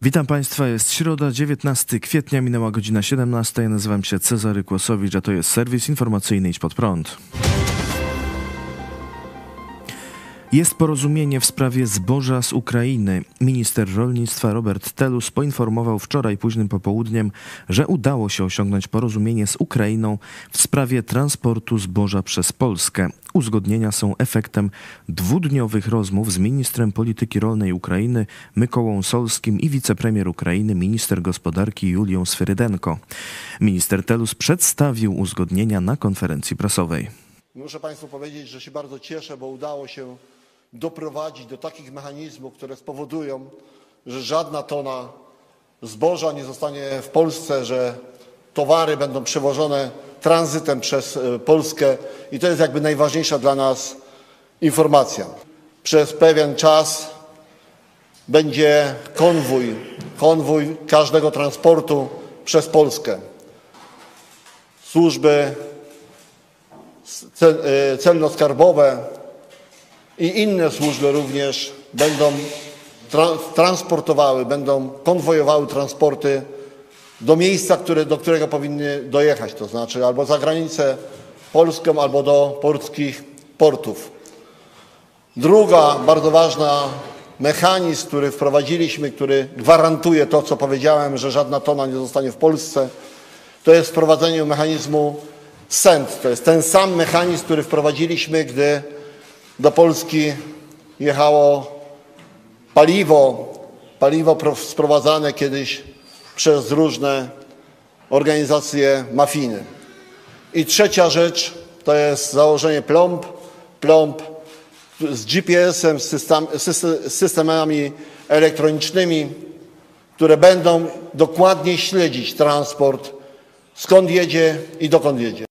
Witam Państwa, jest środa, 19 kwietnia, minęła godzina 17. Ja nazywam się Cezary Kłosowicz, a to jest serwis informacyjny Idź Pod Prąd. Jest porozumienie w sprawie zboża z Ukrainy. Minister rolnictwa Robert Telus poinformował wczoraj późnym popołudniem, że udało się osiągnąć porozumienie z Ukrainą w sprawie transportu zboża przez Polskę. Uzgodnienia są efektem dwudniowych rozmów z ministrem polityki rolnej Ukrainy Mykołą Solskim i wicepremier Ukrainy, minister gospodarki Julią Swyrydenko. Minister Telus przedstawił uzgodnienia na konferencji prasowej. Muszę Państwu powiedzieć, że się bardzo cieszę, bo udało się doprowadzić do takich mechanizmów, które spowodują, że żadna tona zboża nie zostanie w Polsce, że towary będą przewożone tranzytem przez Polskę i to jest jakby najważniejsza dla nas informacja. Przez pewien czas będzie konwój każdego transportu przez Polskę. Służby celno-skarbowe i inne służby również będą transportowały, będą konwojowały transporty do miejsca, do którego powinny dojechać, to znaczy albo za granicę polską, albo do polskich portów. Druga bardzo ważna mechanizm, który wprowadziliśmy, który gwarantuje to, co powiedziałem, że żadna tona nie zostanie w Polsce, to jest wprowadzenie mechanizmu SENT. To jest ten sam mechanizm, który wprowadziliśmy, gdy do Polski jechało paliwo sprowadzane kiedyś przez różne organizacje mafijne. I trzecia rzecz to jest założenie plomb z GPS-em, z systemami elektronicznymi, które będą dokładnie śledzić transport, skąd jedzie i dokąd jedzie.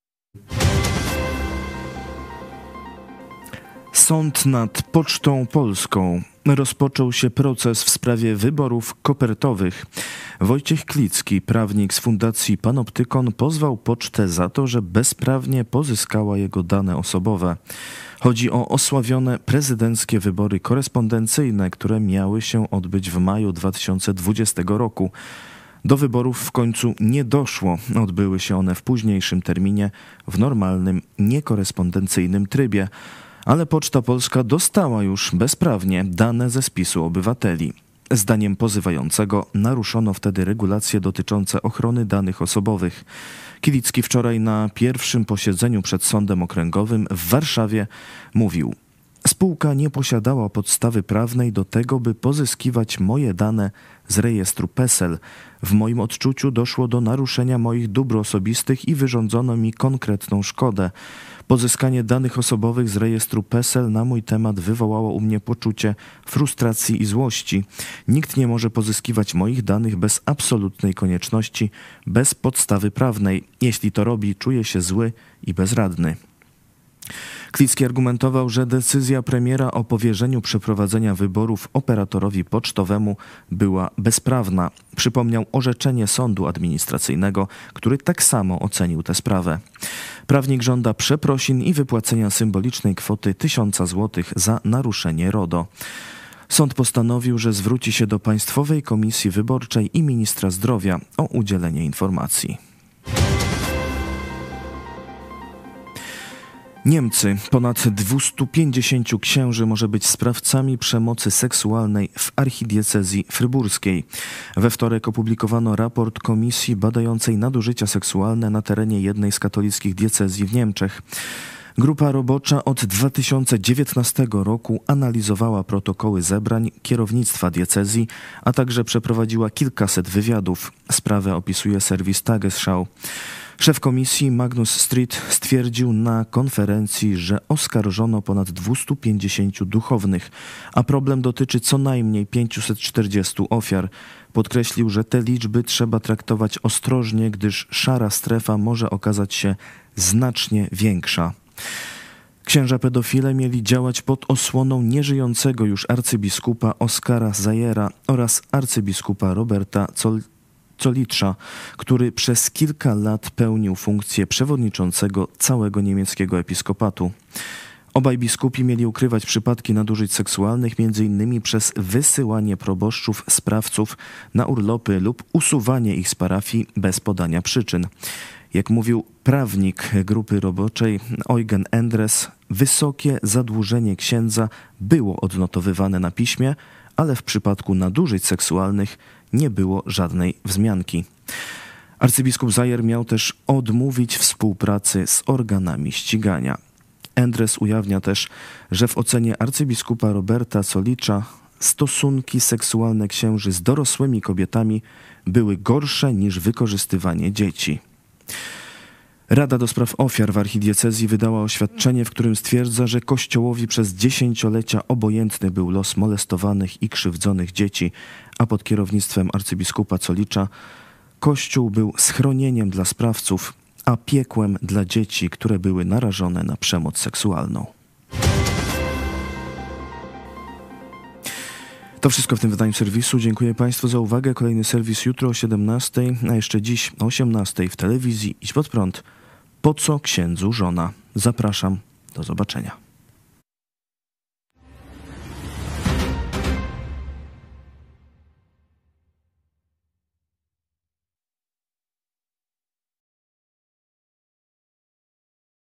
Sąd nad Pocztą Polską. Rozpoczął się proces w sprawie wyborów kopertowych. Wojciech Klicki, prawnik z Fundacji Panoptykon, pozwał pocztę za to, że bezprawnie pozyskała jego dane osobowe. Chodzi o osławione prezydenckie wybory korespondencyjne, które miały się odbyć w maju 2020 roku. Do wyborów w końcu nie doszło. Odbyły się one w późniejszym terminie, w normalnym, niekorespondencyjnym trybie. Ale Poczta Polska dostała już bezprawnie dane ze spisu obywateli. Zdaniem pozywającego naruszono wtedy regulacje dotyczące ochrony danych osobowych. Kilicki wczoraj na pierwszym posiedzeniu przed Sądem Okręgowym w Warszawie mówił: spółka nie posiadała podstawy prawnej do tego, by pozyskiwać moje dane z rejestru PESEL. W moim odczuciu doszło do naruszenia moich dóbr osobistych i wyrządzono mi konkretną szkodę. Pozyskanie danych osobowych z rejestru PESEL na mój temat wywołało u mnie poczucie frustracji i złości. Nikt nie może pozyskiwać moich danych bez absolutnej konieczności, bez podstawy prawnej. Jeśli to robi, czuję się zły i bezradny. Klicki argumentował, że decyzja premiera o powierzeniu przeprowadzenia wyborów operatorowi pocztowemu była bezprawna. Przypomniał orzeczenie sądu administracyjnego, który tak samo ocenił tę sprawę. Prawnik żąda przeprosin i wypłacenia symbolicznej kwoty 1000 zł za naruszenie RODO. Sąd postanowił, że zwróci się do Państwowej Komisji Wyborczej i ministra zdrowia o udzielenie informacji. Niemcy. Ponad 250 księży może być sprawcami przemocy seksualnej w archidiecezji fryburskiej. We wtorek opublikowano raport komisji badającej nadużycia seksualne na terenie jednej z katolickich diecezji w Niemczech. Grupa robocza od 2019 roku analizowała protokoły zebrań kierownictwa diecezji, a także przeprowadziła kilkaset wywiadów. Sprawę opisuje serwis Tagesschau. Szef komisji Magnus Street stwierdził na konferencji, że oskarżono ponad 250 duchownych, a problem dotyczy co najmniej 540 ofiar. Podkreślił, że te liczby trzeba traktować ostrożnie, gdyż szara strefa może okazać się znacznie większa. Księża pedofile mieli działać pod osłoną nieżyjącego już arcybiskupa Oskara Zajera oraz arcybiskupa Roberta Zollitscha, który przez kilka lat pełnił funkcję przewodniczącego całego niemieckiego episkopatu. Obaj biskupi mieli ukrywać przypadki nadużyć seksualnych, m.in. przez wysyłanie proboszczów sprawców na urlopy lub usuwanie ich z parafii bez podania przyczyn. Jak mówił prawnik grupy roboczej Eugen Endres, wysokie zadłużenie księdza było odnotowywane na piśmie, ale w przypadku nadużyć seksualnych nie było żadnej wzmianki. Arcybiskup Zajer miał też odmówić współpracy z organami ścigania. Endres ujawnia też, że w ocenie arcybiskupa Roberta Zolicza stosunki seksualne księży z dorosłymi kobietami były gorsze niż wykorzystywanie dzieci. Rada do spraw ofiar w archidiecezji wydała oświadczenie, w którym stwierdza, że Kościołowi przez dziesięciolecia obojętny był los molestowanych i krzywdzonych dzieci, a pod kierownictwem arcybiskupa Zolicza Kościół był schronieniem dla sprawców, a piekłem dla dzieci, które były narażone na przemoc seksualną. To wszystko w tym wydaniu serwisu. Dziękuję Państwu za uwagę. Kolejny serwis jutro o 17:00, a jeszcze dziś o 18:00 w telewizji Idź Pod Prąd. Po co księdzu żona? Zapraszam. Do zobaczenia.